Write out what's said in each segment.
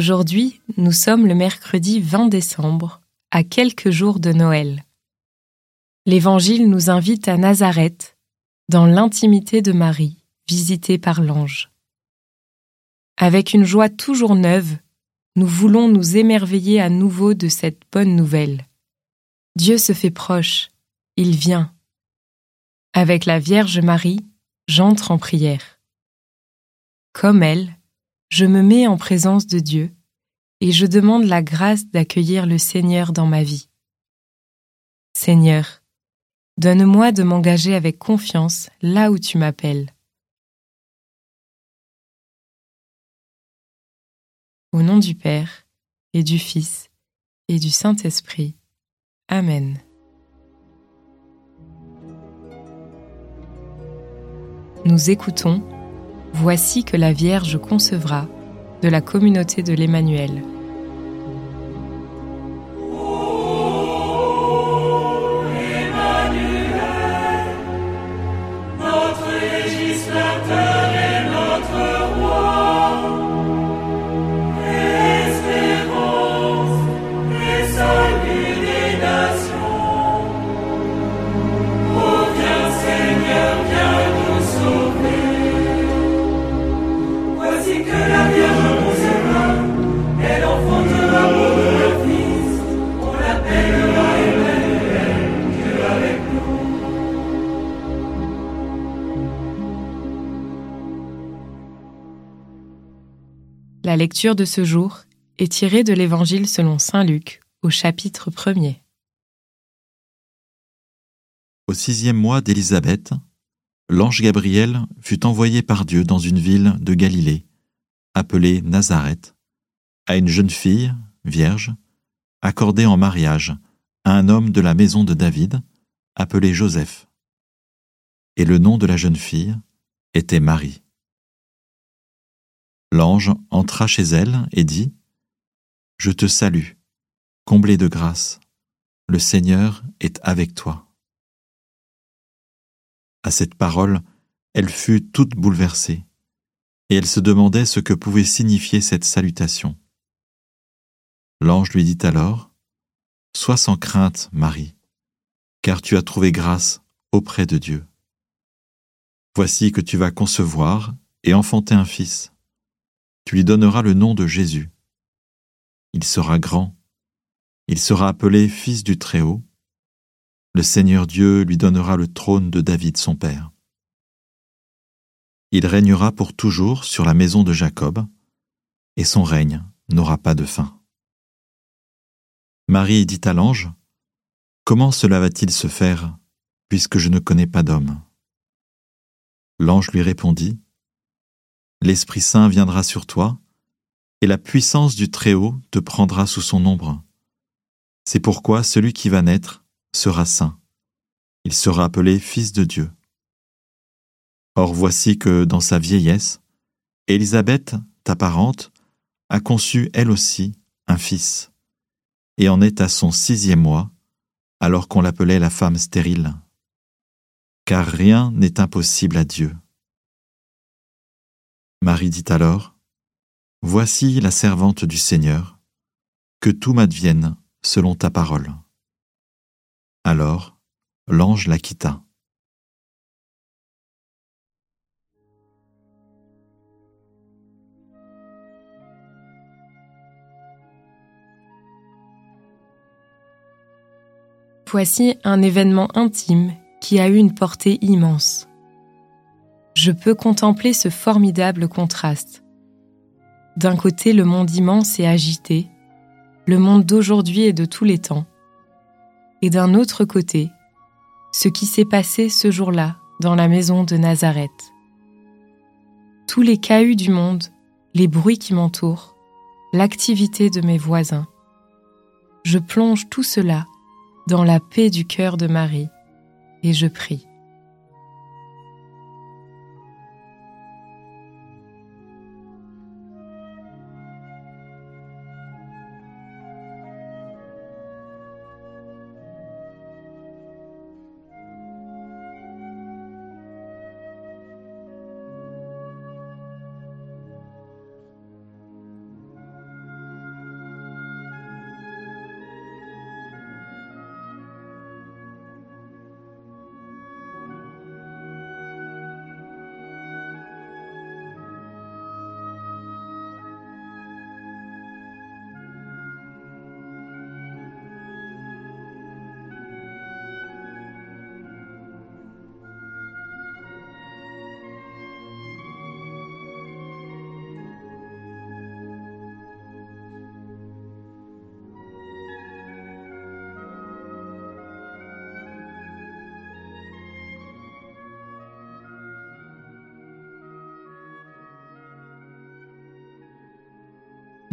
Aujourd'hui, nous sommes le mercredi 20 décembre, à quelques jours de Noël. L'Évangile nous invite à Nazareth, dans l'intimité de Marie, visitée par l'ange. Avec une joie toujours neuve, nous voulons nous émerveiller à nouveau de cette bonne nouvelle. Dieu se fait proche, il vient. Avec la Vierge Marie, j'entre en prière. Comme elle, je me mets en présence de Dieu et je demande la grâce d'accueillir le Seigneur dans ma vie. Seigneur, donne-moi de m'engager avec confiance là où tu m'appelles. Au nom du Père, et du Fils, et du Saint-Esprit. Amen. Nous écoutons « Voici que la Vierge concevra » de la communauté de l'Emmanuel. La lecture de ce jour est tirée de l'Évangile selon saint Luc, au chapitre 1er. Au 6e mois d'Élisabeth, l'ange Gabriel fut envoyé par Dieu dans une ville de Galilée, appelée Nazareth, à une jeune fille, vierge, accordée en mariage à un homme de la maison de David, appelé Joseph. Et le nom de la jeune fille était Marie. L'ange entra chez elle et dit : « Je te salue, comblée de grâce, le Seigneur est avec toi. » À cette parole, elle fut toute bouleversée, et elle se demandait ce que pouvait signifier cette salutation. L'ange lui dit alors : « Sois sans crainte, Marie, car tu as trouvé grâce auprès de Dieu. Voici que tu vas concevoir et enfanter un fils. Tu lui donneras le nom de Jésus. Il sera grand. Il sera appelé Fils du Très-Haut. Le Seigneur Dieu lui donnera le trône de David son père. Il régnera pour toujours sur la maison de Jacob, et son règne n'aura pas de fin. » Marie dit à l'ange : « Comment cela va-t-il se faire, puisque je ne connais pas d'homme ? » L'ange lui répondit : « L'Esprit Saint viendra sur toi, et la puissance du Très-Haut te prendra sous son ombre. C'est pourquoi celui qui va naître sera saint. Il sera appelé Fils de Dieu. Or voici que, dans sa vieillesse, Élisabeth, ta parente, a conçu elle aussi un fils, et en est à son 6e mois, alors qu'on l'appelait la femme stérile. Car rien n'est impossible à Dieu. » Marie dit alors : « Voici la servante du Seigneur, que tout m'advienne selon ta parole. » Alors, l'ange la quitta. Voici un événement intime qui a eu une portée immense. Je peux contempler ce formidable contraste. D'un côté, le monde immense et agité, le monde d'aujourd'hui et de tous les temps. Et d'un autre côté, ce qui s'est passé ce jour-là dans la maison de Nazareth. Tous les cahuts du monde, les bruits qui m'entourent, l'activité de mes voisins. Je plonge tout cela dans la paix du cœur de Marie, et je prie.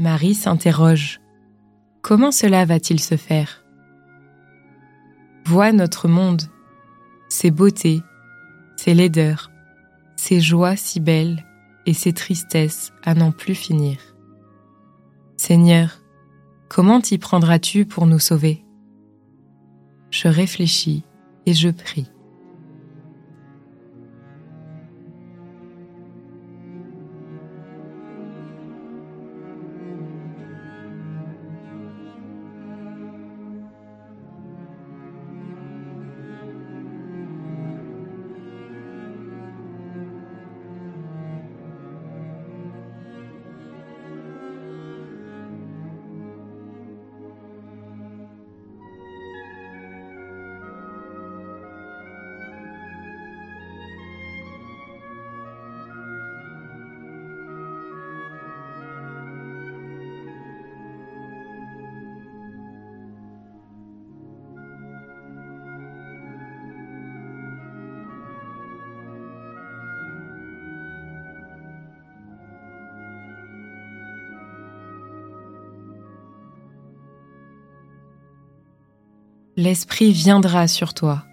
Marie s'interroge. Comment cela va-t-il se faire? Vois notre monde, ses beautés, ses laideurs, ses joies si belles et ses tristesses à n'en plus finir. Seigneur, comment t'y prendras-tu pour nous sauver? Je réfléchis et je prie. L'Esprit viendra sur toi.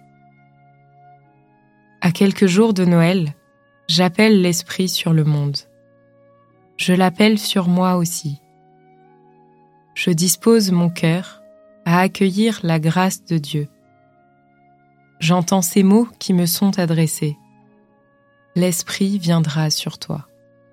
À quelques jours de Noël, j'appelle l'Esprit sur le monde. Je l'appelle sur moi aussi. Je dispose mon cœur à accueillir la grâce de Dieu. J'entends ces mots qui me sont adressés. L'Esprit viendra sur toi.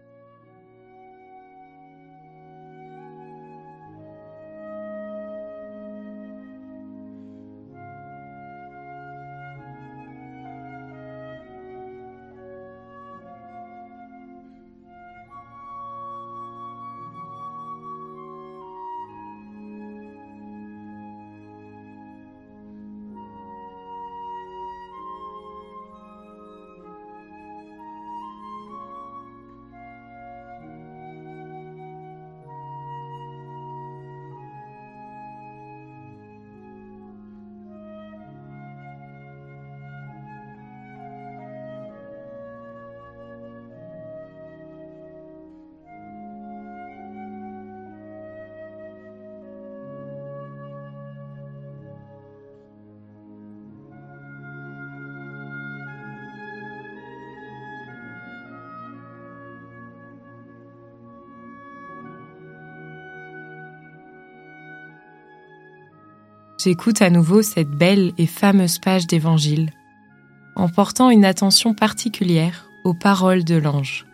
J'écoute à nouveau cette belle et fameuse page d'Évangile, en portant une attention particulière aux paroles de l'ange.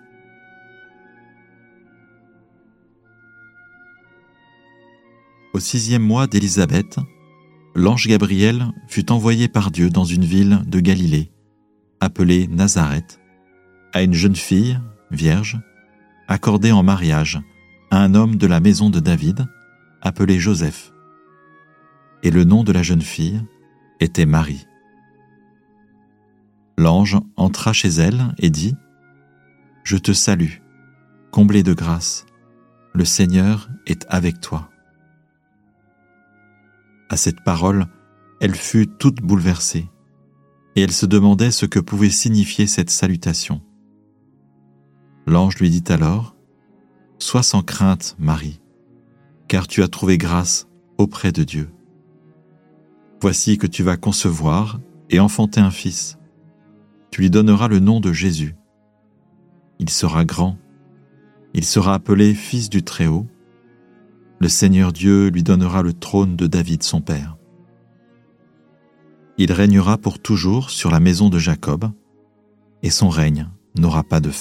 Au 6e mois d'Élisabeth, l'ange Gabriel fut envoyé par Dieu dans une ville de Galilée, appelée Nazareth, à une jeune fille, vierge, accordée en mariage à un homme de la maison de David, appelé Joseph. Et le nom de la jeune fille était Marie. L'ange entra chez elle et dit : « Je te salue, comblée de grâce, le Seigneur est avec toi. » À cette parole, elle fut toute bouleversée, et elle se demandait ce que pouvait signifier cette salutation. L'ange lui dit alors : « Sois sans crainte, Marie, car tu as trouvé grâce auprès de Dieu. Voici que tu vas concevoir et enfanter un fils. Tu lui donneras le nom de Jésus. Il sera grand. Il sera appelé Fils du Très-Haut. Le Seigneur Dieu lui donnera le trône de David son père. Il régnera pour toujours sur la maison de Jacob, et son règne n'aura pas de fin. »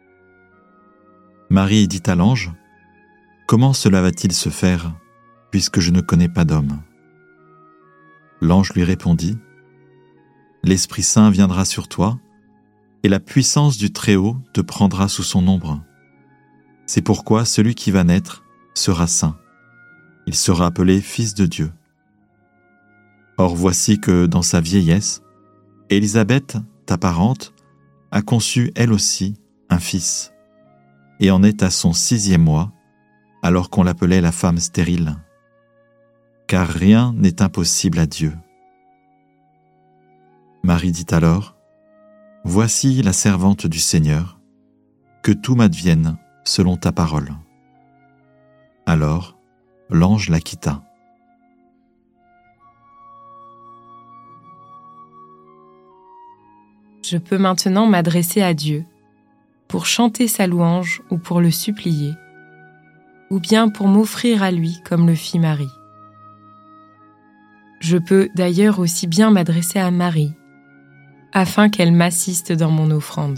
Marie dit à l'ange : « Comment cela va-t-il se faire, puisque je ne connais pas d'homme ? » L'ange lui répondit : « L'Esprit Saint viendra sur toi, et la puissance du Très-Haut te prendra sous son ombre. C'est pourquoi celui qui va naître sera saint. Il sera appelé Fils de Dieu. Or voici que, dans sa vieillesse, Élisabeth, ta parente, a conçu elle aussi un fils, et en est à son 6e mois, alors qu'on l'appelait la femme stérile. Car rien n'est impossible à Dieu. » Marie dit alors : « Voici la servante du Seigneur, que tout m'advienne selon ta parole. » Alors, l'ange la quitta. Je peux maintenant m'adresser à Dieu, pour chanter sa louange ou pour le supplier, ou bien pour m'offrir à lui comme le fit Marie. Je peux d'ailleurs aussi bien m'adresser à Marie, afin qu'elle m'assiste dans mon offrande.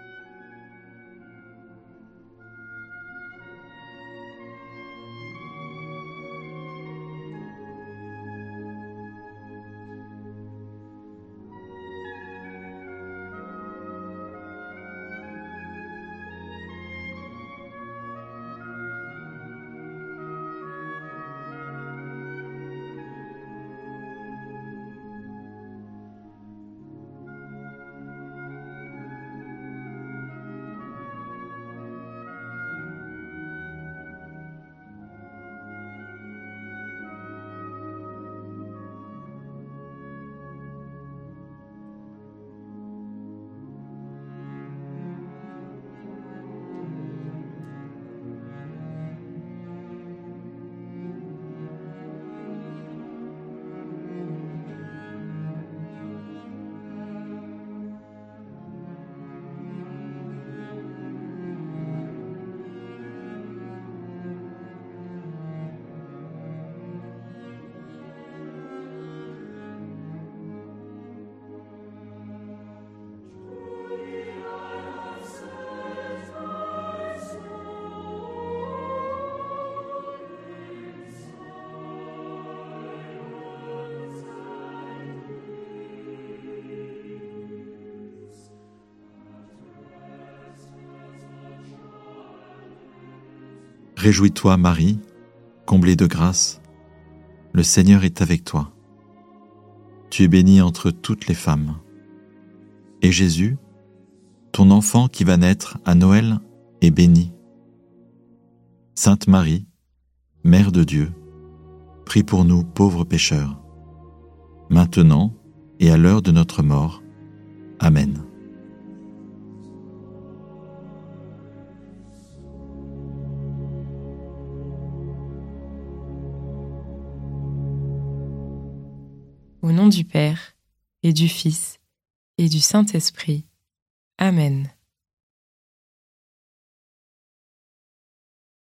Réjouis-toi, Marie, comblée de grâce, le Seigneur est avec toi. Tu es bénie entre toutes les femmes. Et Jésus, ton enfant qui va naître à Noël, est béni. Sainte Marie, Mère de Dieu, prie pour nous pauvres pécheurs, maintenant et à l'heure de notre mort. Amen. Au nom du Père, et du Fils, et du Saint-Esprit. Amen.